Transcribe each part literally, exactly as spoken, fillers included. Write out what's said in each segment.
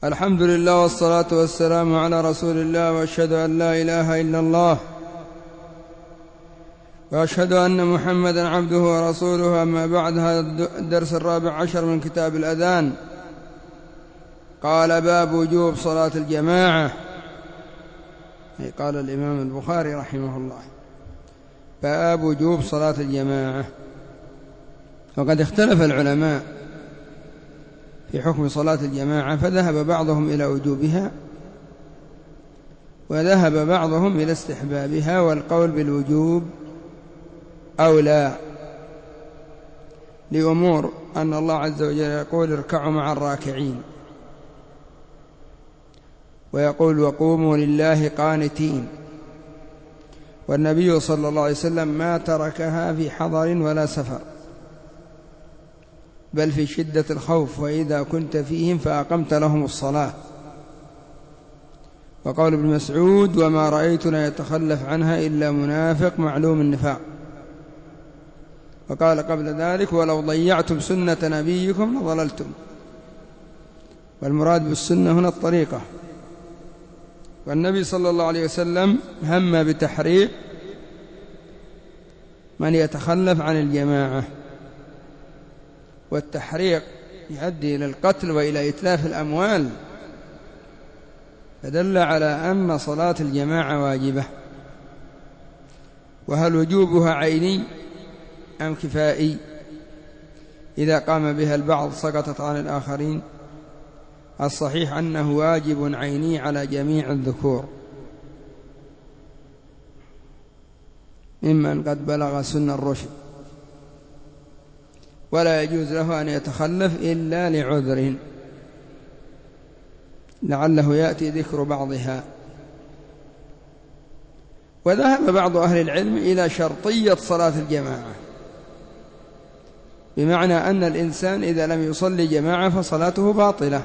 الحمد لله والصلاة والسلام على رسول الله، وأشهد أن لا إله إلا الله، وأشهد أن محمدا عبده ورسوله. أما بعد، هذا الدرس الرابع عشر من كتاب الأذان. قال: باب وجوب صلاة الجماعة. قال الإمام البخاري رحمه الله: باب وجوب صلاة الجماعة. وقد اختلف العلماء في حكم صلاة الجماعة، فذهب بعضهم إلى وجوبها، وذهب بعضهم إلى استحبابها، والقول بالوجوب أولى، لأمور أن الله عز وجل يقول: اركعوا مع الراكعين، ويقول: وقوموا لله قانتين. والنبي صلى الله عليه وسلم ما تركها في حضر ولا سفر، بل في شدة الخوف: وإذا كنت فيهم فأقمت لهم الصلاة. وقال ابن مسعود: وما رأيتنا يتخلف عنها إلا منافق معلوم النفاق. وقال قبل ذلك: ولو ضيعتم سنة نبيكم لضللتم. والمراد بالسنة هنا الطريقة. والنبي صلى الله عليه وسلم هم بتحريق من يتخلف عن الجماعة، والتحريق يؤدي إلى القتل وإلى إتلاف الأموال، فدل على أن صلاة الجماعة واجبة. وهل وجوبها عيني أم كفائي؟ إذا قام بها البعض سقطت عن الآخرين. الصحيح أنه واجب عيني على جميع الذكور ممن قد بلغ سن الرشد، ولا يجوز له أن يتخلف إلا لعذر لعله يأتي ذكر بعضها. وذهب بعض أهل العلم إلى شرطية صلاة الجماعة، بمعنى أن الإنسان إذا لم يصلي جماعة فصلاته باطلة،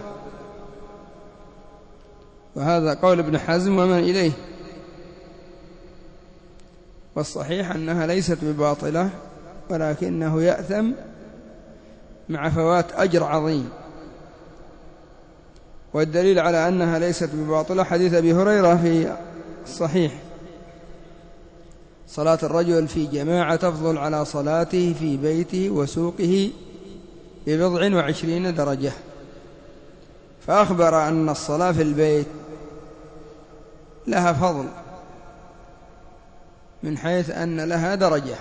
وهذا قول ابن حزم ومن إليه. والصحيح أنها ليست بباطلة، ولكنه يأثم مع فوات أجر عظيم. والدليل على أنها ليست بباطلة حديث أبي هريرة في الصحيح: صلاة الرجل في جماعة تفضل على صلاته في بيته وسوقه ببضع وعشرين درجة. فأخبر أن الصلاة في البيت لها فضل من حيث أن لها درجة،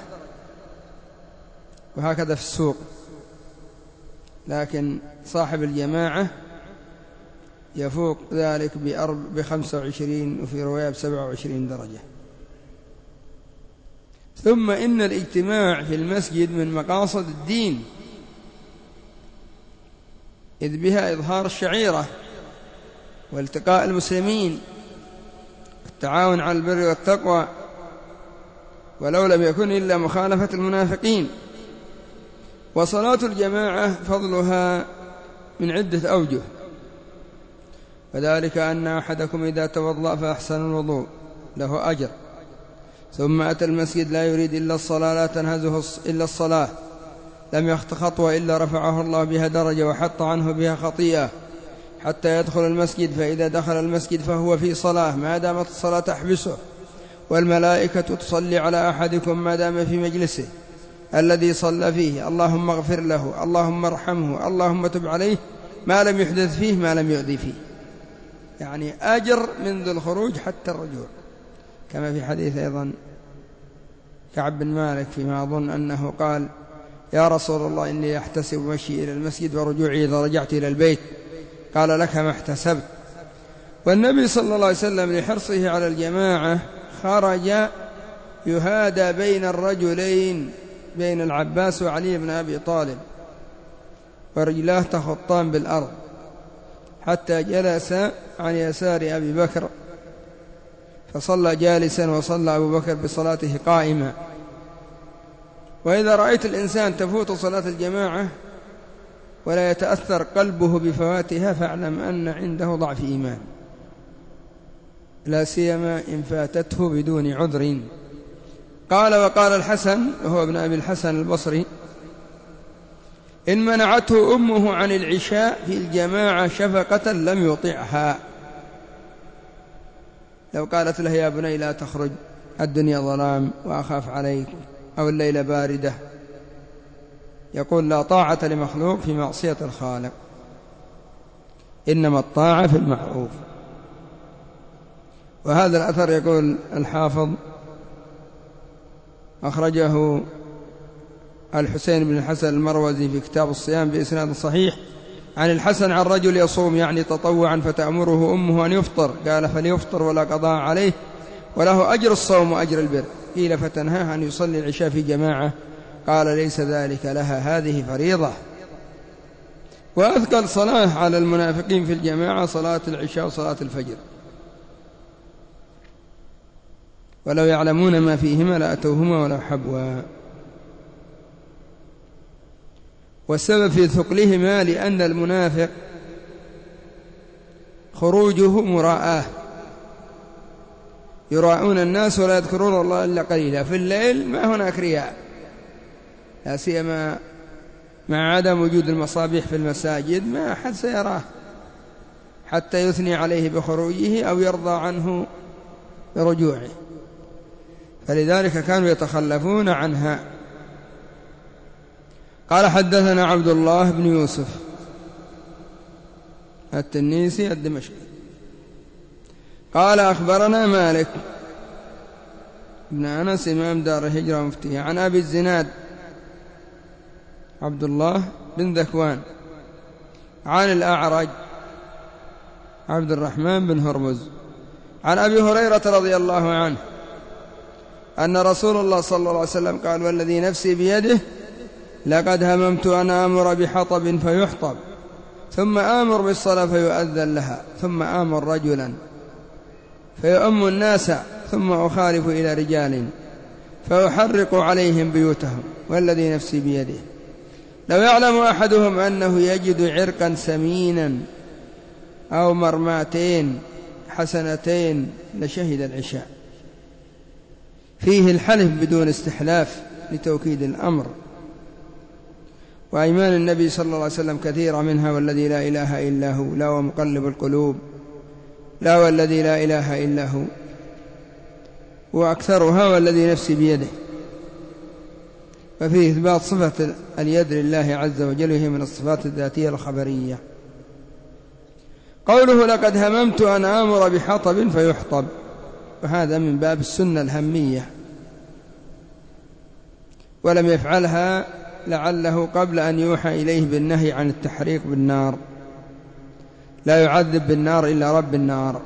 وهكذا في السوق. لكن صاحب الجماعة يفوق ذلك بخمسة وعشرين، وفي رواية بسبعة وعشرين درجة. ثم إن الاجتماع في المسجد من مقاصد الدين، إذ بها إظهار الشعيرة والتقاء المسلمين، التعاون على البر والتقوى، ولو لم يكن إلا مخالفة المنافقين. وصلاة الجماعة فضلها من عدة أوجه، وذلك أن أحدكم إذا توضأ فأحسن الوضوء له أجر، ثم أتى المسجد لا يريد إلا الصلاة لا تنهزه إلا الصلاة، لم يخط خطوة إلا رفعه الله بها درجة وحط عنه بها خطيئة، حتى يدخل المسجد، فإذا دخل المسجد فهو في صلاة ما دامت الصلاة تحبسه، والملائكة تصلي على أحدكم ما دام في مجلسه الذي صلى فيه، اللهم اغفر له، اللهم ارحمه، اللهم تب عليه، ما لم يحدث فيه ما لم يؤذي فيه. يعني أجر منذ الخروج حتى الرجوع، كما في حديث أيضا كعب بن مالك فيما أظن أنه قال: يا رسول الله، إني أحتسب مشي إلى المسجد ورجوعي إذا رجعت إلى البيت. قال: لك ما احتسبت. والنبي صلى الله عليه وسلم لحرصه على الجماعة خرج يهادى بين الرجلين، بين العباس وعلي بن أبي طالب، ورجلاه تخطان بالأرض، حتى جلس عن يسار أبي بكر فصلى جالسا، وصلى أبو بكر بصلاته قائما. وإذا رأيت الإنسان تفوت صلاة الجماعة ولا يتأثر قلبه بفواتها، فاعلم أن عنده ضعف إيمان، لا سيما إن فاتته بدون عذر. قال: وقال الحسن، وهو ابن أبي الحسن البصري: إن منعته أمه عن العشاء في الجماعة شفقة لم يطعها. لو قالت له يا بني لا تخرج الدنيا ظلام وأخاف عليك أو الليلة باردة، يقول لا طاعة لمخلوق في معصية الخالق، إنما الطاعة في المعروف. وهذا الأثر يقول الحافظ أخرجه الحسين بن الحسن المروزي في كتاب الصيام بإسناد صحيح عن الحسن عن رجل يصوم يعني تطوعا فتأمره أمه أن يفطر، قال فليفطر ولا قضاء عليه وله أجر الصوم وأجر البر. قيل فتنهاه أن يصلي العشاء في جماعة، قال ليس ذلك لها، هذه فريضة. وأثقل صلاة على المنافقين في الجماعة صلاة العشاء وصلاة الفجر، ولو يعلمون ما فيهما لأتوهما ولو حبوا. والسبب في ثقلهما لأن المنافق خروجه مراءة، يراءون الناس ولا يذكرون الله إلا قليلا. في الليل ما هناك رياء، لا سيما مع عدم وجود المصابيح في المساجد، ما أحد سيراه حتى يثني عليه بخروجه أو يرضى عنه برجوعه، فلذلك كانوا يتخلفون عنها. قال حدثنا عبد الله بن يوسف التنيسي الدمشقي قال أخبرنا مالك بن أنس إمام دار الهجرة مفتيه عن أبي الزناد عبد الله بن ذكوان عن الأعرج عبد الرحمن بن هرمز عن أبي هريرة رضي الله عنه أن رسول الله صلى الله عليه وسلم قال والذي نفسي بيده لقد هممت أن آمر بحطب فيحطب ثم آمر بالصلاة فيؤذن لها ثم آمر رجلا فيؤم الناس ثم أخالف إلى رجال فأحرق عليهم بيوتهم والذي نفسي بيده لو يعلم أحدهم أنه يجد عرقا سمينا أو مرماتين حسنتين لشهد العشاء. فيه الحلف بدون استحلاف لتوكيد الأمر، وأيمان النبي صلى الله عليه وسلم كثيرة، منها والذي لا إله إلا هو، لا ومقلب القلوب، لا والذي لا إله إلا هو، وأكثرها والذي نفسي بيده. ففيه إثبات صفة اليد لله عز وجل، وهي من الصفات الذاتية الخبرية. قوله لقد هممت أن آمر بحطب فيحطب، وهذا من باب السنة الهمية، ولم يفعلها لعله قبل أن يوحى إليه بالنهي عن التحريق بالنار، لا يعذب بالنار إلا رب النار،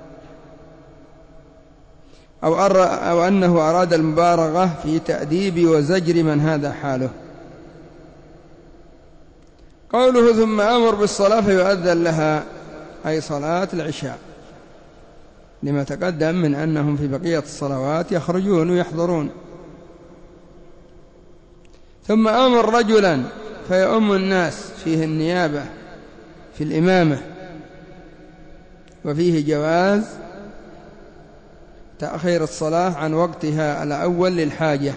أو, أو أنه أراد المبالغة في تأديب وزجر من هذا حاله. قوله ثم أمر بالصلاة فيؤذن لها، أي صلاة العشاء، لما تقدم من أنهم في بقية الصلوات يخرجون ويحضرون. ثم أمر رجلا فيؤم الناس، فيه النيابة في الإمامة، وفيه جواز تأخير الصلاة عن وقتها الأول للحاجة،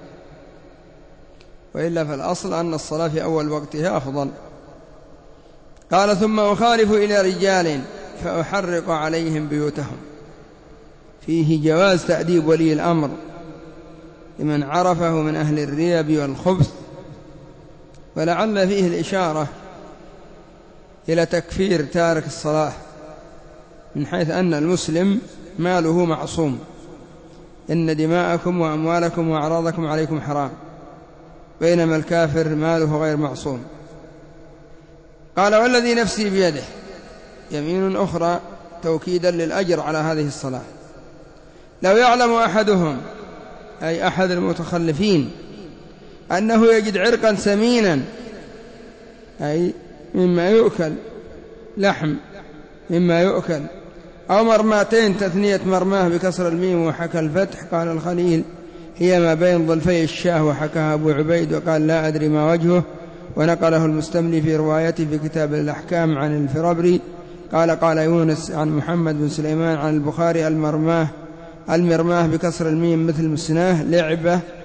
وإلا فالأصل أن الصلاة في أول وقتها أفضل. قال ثم أخالف إلى رجال فأحرق عليهم بيوتهم، فيه جواز تأديب ولي الأمر لمن عرفه من أهل الريب والخبث، ولعل فيه الإشارة إلى تكفير تارك الصلاة، من حيث أن المسلم ماله معصوم، إن دماءكم وأموالكم وأعراضكم عليكم حرام، بينما الكافر ماله غير معصوم. قال والذي نفسي بيده، يمين أخرى توكيدا للأجر على هذه الصلاة. لو يعلم أحدهم، أي أحد المتخلفين، أنه يجد عرقا سمينا، أي مما يؤكل، لحم مما يؤكل، أو مرماتين، تثنية مرماه بكسر الميم وحكى الفتح. قال الخليل هي ما بين ظلفي الشاه، وحكاها أبو عبيد وقال لا أدري ما وجهه، ونقله المستملي في روايته في كتاب الأحكام عن الفرابري. قال قال يونس عن محمد بن سليمان عن البخاري المرماه المرماه بكسر الميم مثل مسناه، لعبة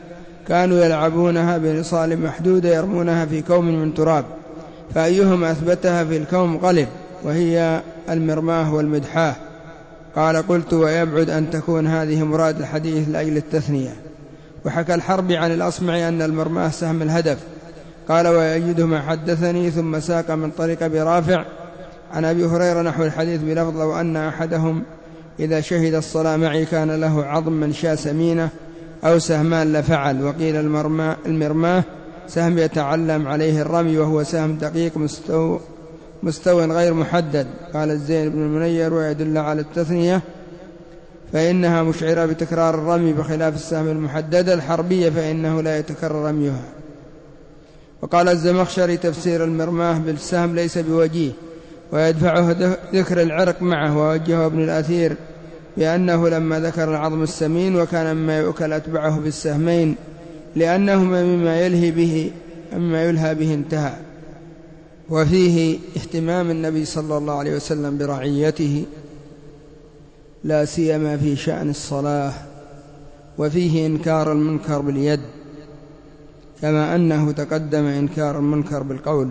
كانوا يلعبونها بنصال محدودة يرمونها في كوم من تراب، فأيهم أثبتها في الكوم غلب، وهي المرماه والمدحاه. قال قلت ويبعد أن تكون هذه مراد الحديث لأجل التثنية. وحكى الحربي عن الأصمعي أن المرماه سهم الهدف. قال ويجد ما حدثني، ثم ساق من طريق برافع عن أبي هريرة نحو الحديث بلفظ وأن أحدهم إذا شهد الصلاة معي كان له عظم من شاة سمينة أو سهمان لفعل. وقيل المرماه, المرماه سهم يتعلم عليه الرمي، وهو سهم دقيق مستو مستوى غير محدد. قال الزين بن المنير ويدل على التثنية فإنها مشعرة بتكرار الرمي بخلاف السهم المحددة الحربية فإنه لا يتكرر رميها. وقال الزمخشري تفسير المرماه بالسهم ليس بوجيه، ويدفعه ذكر العرق معه. ووجهه ابن الأثير بأنه لما ذكر العظم السمين وكان مما يؤكل أتبعه بالسهمين لأنهما مما يلهي به مما يلهى به انتهى. وفيه اهتمام النبي صلى الله عليه وسلم برعيته لا سيما في شأن الصلاة، وفيه إنكار المنكر باليد كما أنه تقدم إنكار المنكر بالقول.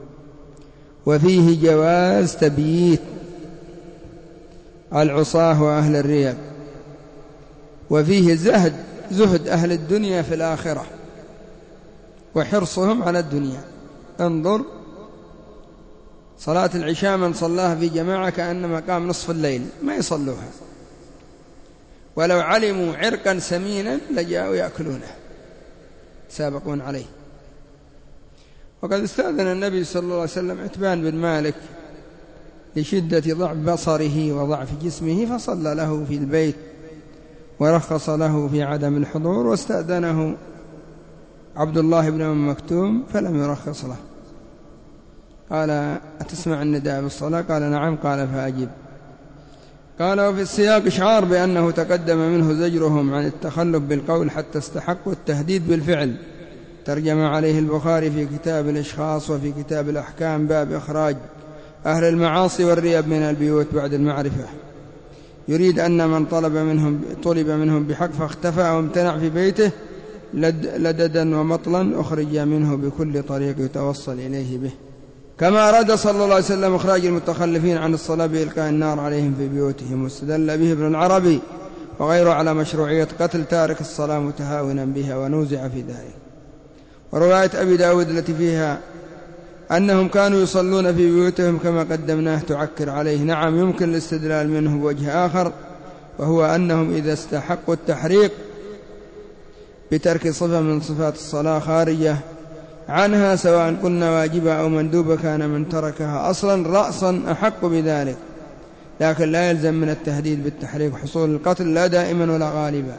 وفيه جواز تبييت العصاة وأهل الريب. وفيه زهد زهد أهل الدنيا في الآخرة وحرصهم على الدنيا. انظر صلاة العشاء من صلاها في جماعة كأنما قام نصف الليل ما يصلوها، ولو علموا عرقا سمينا لجاءوا يأكلونه سابقون عليه. وقد استأذن النبي صلى الله عليه وسلم عتبان بن مالك لشدة ضعف بصره وضعف جسمه فصلى له في البيت، ورخص له في عدم الحضور. واستأذنه عبد الله بن أم مكتوم فلم يرخص له. قال أتسمع النداء بالصلاة؟ قال نعم. قال فأجب. قال وفي السياق إشعار بأنه تقدم منه زجرهم عن التخلف بالقول حتى استحقوا التهديد بالفعل. ترجم عليه البخاري في كتاب الإشخاص وفي كتاب الأحكام باب إخراج أهل المعاصي والريب من البيوت بعد المعرفة. يريد أن من طلب منهم طلب منهم بحق فاختفى أو امتنع في بيته لد لددا ومطلا أخرج منه بكل طريق يتوصل إليه به. كما أراد صلى الله عليه وسلم إخراج المتخلفين عن الصلاة بإلقاء النار عليهم في بيوتهم. واستدل به ابن العربي وغيره على مشروعية قتل تارك الصلاة متهاونا بها ونوزع في ذلك. ورواية أبي داود التي فيها أنهم كانوا يصلون في بيوتهم كما قدمناه تعكر عليه. نعم يمكن الاستدلال منه بوجه آخر، وهو أنهم إذا استحقوا التحريق بترك صفة من صفات الصلاة خارجة عنها سواء قلنا واجبة أو مندوبة كان من تركها أصلا رأسا أحق بذلك، لكن لا يلزم من التهديد بالتحريق حصول القتل لا دائما ولا غالبا.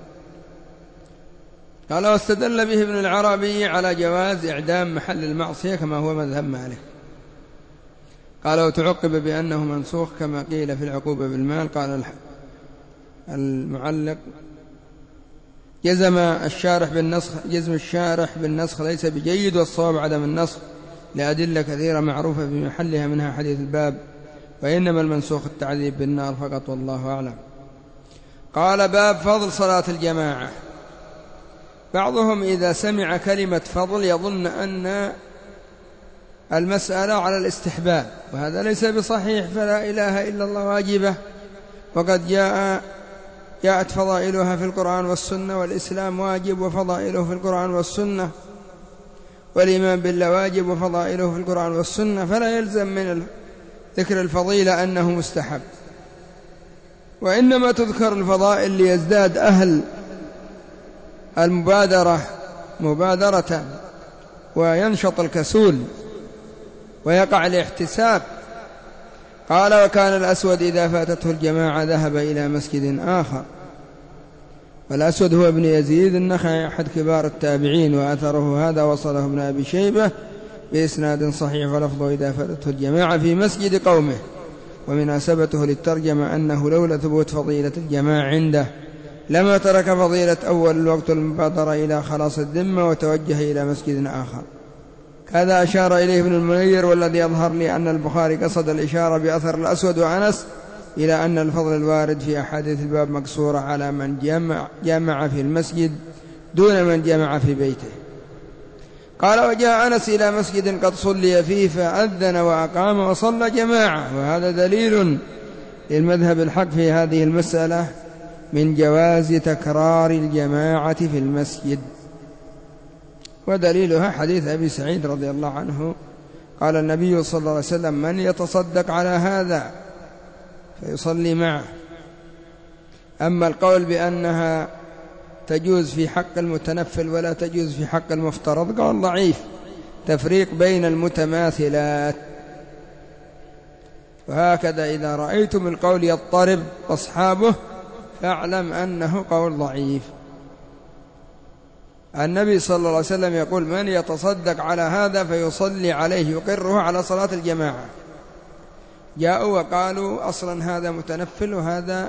قال واستدل به ابن العربي على جواز إعدام محل المعصية كما هو مذهب مالك. قال وتعقب بأنه منسوخ كما قيل في العقوبة بالمال. قال المعلق جزم الشارح بالنسخ جزم الشارح بالنسخ ليس بجيد، والصواب عدم النسخ لأدلة كثيرة معروفة في محلها منها حديث الباب، وإنما المنسوخ التعذيب بالنار فقط والله أعلم. قال باب فضل صلاة الجماعة. بعضهم إذا سمع كلمة فضل يظن أن المسألة على الاستحباب، وهذا ليس بصحيح، فلا إله إلا الله واجبة، وقد جاء جاءت فضائلها في القرآن والسنة، والإسلام واجب وفضائله في القرآن والسنة، والإيمان بالله واجب وفضائله في القرآن والسنة، فلا يلزم من ذكر الفضيلة أنه مستحب، وإنما تذكر الفضائل ليزداد أهل المبادرة مبادرة وينشط الكسول ويقع الاحتساب. قال وكان الأسود إذا فاتته الجماعة ذهب إلى مسجد آخر. والأسود هو ابن يزيد النخعي أحد كبار التابعين، وأثره هذا وصله ابن أبي شيبة بإسناد صحيح ولفظه إذا فاتته الجماعة في مسجد قومه. ومناسبته للترجمة أنه لولا ثبوت فضيلة الجماعة عنده لما ترك فضيلة أول الوقت المبادرة إلى خلاص الذمة وتوجه إلى مسجد آخر. هذا أشار إليه ابن المنير، والذي يظهر لي أن البخاري قصد الإشارة بأثر الأسود وأنس إلى أن الفضل الوارد في أحاديث الباب مقصورة على من جمع, جمع في المسجد دون من جمع في بيته. قال وجاء أنس إلى مسجد قد صلي فيه فأذن وأقام وصلى جماعة، وهذا دليل للمذهب الحق في هذه المسألة من جواز تكرار الجماعة في المسجد. ودليلها حديث أبي سعيد رضي الله عنه قال النبي صلى الله عليه وسلم من يتصدق على هذا فيصلي معه. أما القول بأنها تجوز في حق المتنفل ولا تجوز في حق المفترض قال ضعيف، تفريق بين المتماثلات. وهكذا إذا رأيتم القول يضطرب أصحابه فاعلم أنه قول ضعيف. النبي صلى الله عليه وسلم يقول من يتصدق على هذا فيصلي عليه يقره على صلاة الجماعة. جاءوا وقالوا أصلا هذا متنفل وهذا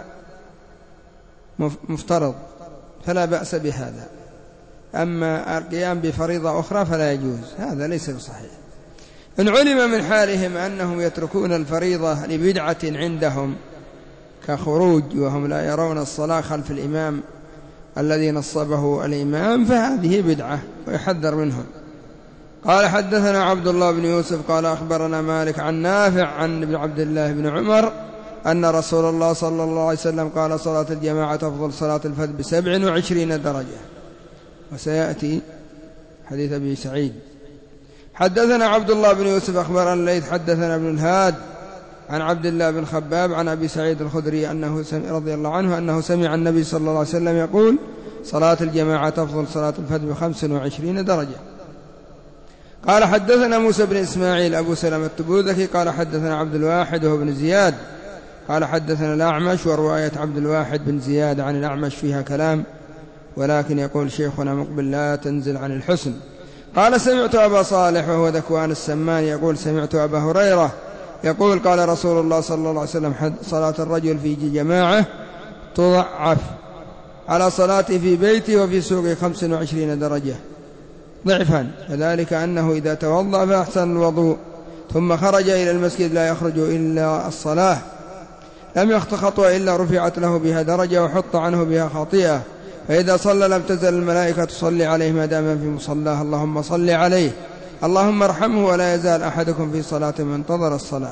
مفترض فلا بأس بهذا، أما القيام بفريضة أخرى فلا يجوز، هذا ليس بصحيح. إن علم من حالهم أنهم يتركون الفريضة لبدعة عندهم كخروج وهم لا يرون الصلاة خلف الإمام الذي نصبه الإمام فهذه بدعة ويحذر منهم. قال حدثنا عبد الله بن يوسف قال أخبرنا مالك عن نافع عن ابن عبد الله بن عمر أن رسول الله صلى الله عليه وسلم قال صلاة الجماعة أفضل صلاة الفرد بسبع وعشرين درجة. وسيأتي حديث أبي سعيد. حدثنا عبد الله بن يوسف أخبرنا الليث حدثنا ابن الهاد عن عبد الله بن خباب عن أبي سعيد الخدري أنه رضي الله عنه أنه سمع النبي صلى الله عليه وسلم يقول صلاة الجماعة أفضل صلاة الفرد بخمس وعشرين درجة. قال حدثنا موسى بن إسماعيل أبو سلمة التبوذكي قال حدثنا عبد الواحد وهو بن زياد قال حدثنا الأعمش. ورواية عبد الواحد بن زياد عن الأعمش فيها كلام، ولكن يقول شيخنا مقبل لا تنزل عن الحسن. قال سمعت أبا صالح وهو ذكوان السمان يقول سمعت أبا هريرة يقول قال رسول الله صلى الله عليه وسلم صلاة الرجل في جماعة تضعف على صلاته في بيته وفي سوقه خمس وعشرين درجة ضعفا، وذلك أنه إذا توضأ فأحسن الوضوء ثم خرج إلى المسجد لا يخرج إلا الصلاة لم يخط خطوة إلا رفعت له بها درجة وحط عنه بها خطيئة، فإذا صلى لم تزل الملائكة تصلي عليه ما دام في مصلاه اللهم صل عليه اللهم ارحمه ولا يزال أحدكم في صلاة من انتظر الصلاة.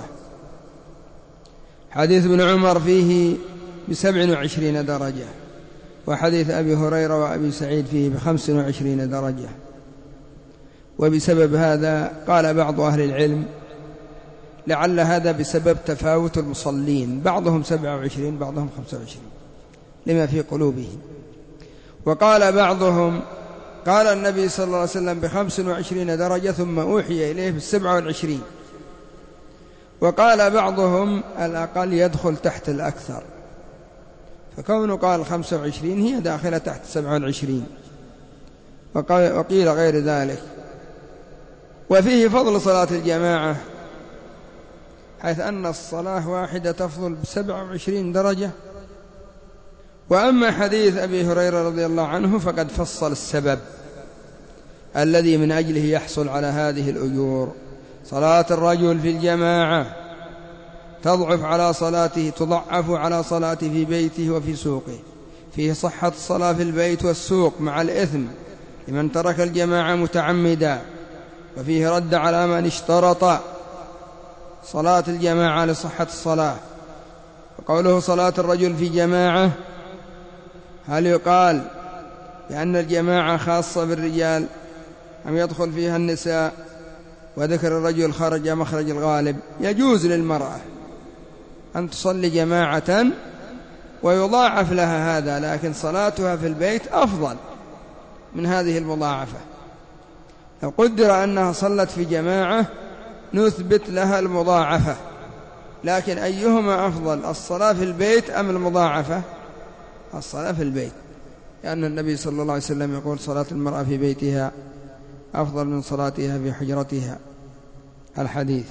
حديث ابن عمر فيه بسبع وعشرين درجة، وحديث أبي هريرة وأبي سعيد فيه بخمس وعشرين درجة. وبسبب هذا قال بعض أهل العلم لعل هذا بسبب تفاوت المصلين، بعضهم سبعة وعشرين بعضهم خمسة وعشرين لما في قلوبهم. وقال بعضهم قال النبي صلى الله عليه وسلم بخمس وعشرين درجة ثم أوحي إليه بالسبعة والعشرين. وقال بعضهم الأقل يدخل تحت الأكثر، فكونه قال خمسة وعشرين هي داخلة تحت سبعة والعشرين، وقيل غير ذلك. وفيه فضل صلاة الجماعة حيث أن الصلاة واحدة تفضل بسبعة وعشرين درجة. وأما حديث أبي هريرة رضي الله عنه فقد فصل السبب الذي من أجله يحصل على هذه الأجور. صلاة الرجل في الجماعة تضعف على صلاته تضعف على صلاته في بيته وفي سوقه، فيه صحة الصلاة في البيت والسوق مع الإثم لمن ترك الجماعة متعمدا، وفيه رد على من اشترط صلاة الجماعة لصحة الصلاة. وقوله صلاة الرجل في جماعة هل يقال بأن الجماعة خاصة بالرجال أم يدخل فيها النساء؟ وذكر الرجل خرج مخرج الغالب. يجوز للمرأة أن تصلي جماعة ويضاعف لها هذا، لكن صلاتها في البيت أفضل من هذه المضاعفة. لو قدر أنها صلت في جماعة نثبت لها المضاعفة، لكن أيهما أفضل الصلاة في البيت أم المضاعفة؟ الصلاة في البيت، لأن النبي صلى الله عليه وسلم يقول صلاة المرأة في بيتها أفضل من صلاتها في حجرتها الحديث.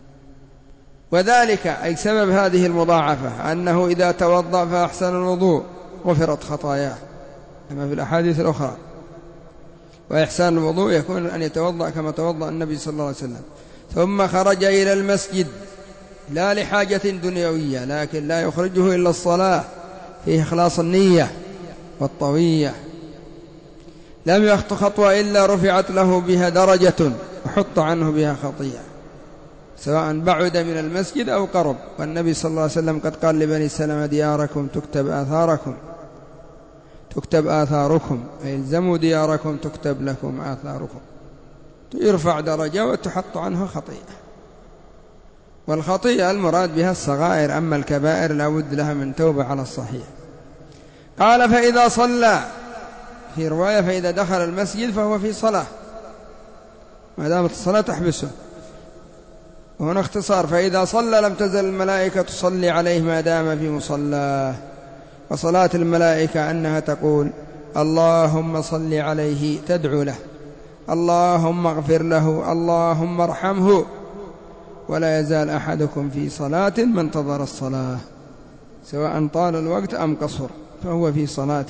وذلك أي سبب هذه المضاعفة أنه إذا توضأ فأحسن الوضوء غفرت خطاياه كما في الأحاديث الأخرى. وإحسان الوضوء يكون أن يتوضأ كما توضأ النبي صلى الله عليه وسلم ثم خرج إلى المسجد لا لحاجة دنيوية، لكن لا يخرجه إلا الصلاة، فيه إخلاص النية والطوية. لم يخط خطوة إلا رفعت له بها درجة وحط عنه بها خطيئة، سواء بعد من المسجد أو قرب. والنبي صلى الله عليه وسلم قد قال لبني سلمة دياركم تكتب آثاركم تكتب آثاركم، أي الزموا دياركم تكتب لكم آثاركم، يرفع درجة وتحط عنه خطيئة. والخطيئة المراد بها الصغائر، أما الكبائر لا بد لها من توبة على الصحيح. قال فإذا صلى، في رواية فإذا دخل المسجد فهو في صلاة، ما دامت الصلاة تحبسه. وهنا اختصار، فإذا صلى لم تزل الملائكة تصلي عليه ما دام في مصلاه. وصلاة الملائكة أنها تقول اللهم صل عليه، تدعو له اللهم اغفر له اللهم ارحمه. ولا يزال أحدكم في صلاة ما انتظر الصلاة، سواء طال الوقت أم قصر فهو في صلاة.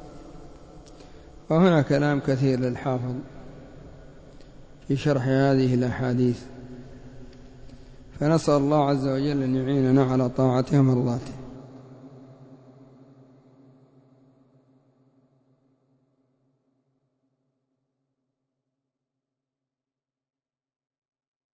وهنا كلام كثير للحافظ في شرح هذه الأحاديث، فنسأل الله عز وجل أن يعيننا على طاعته ومرضاته.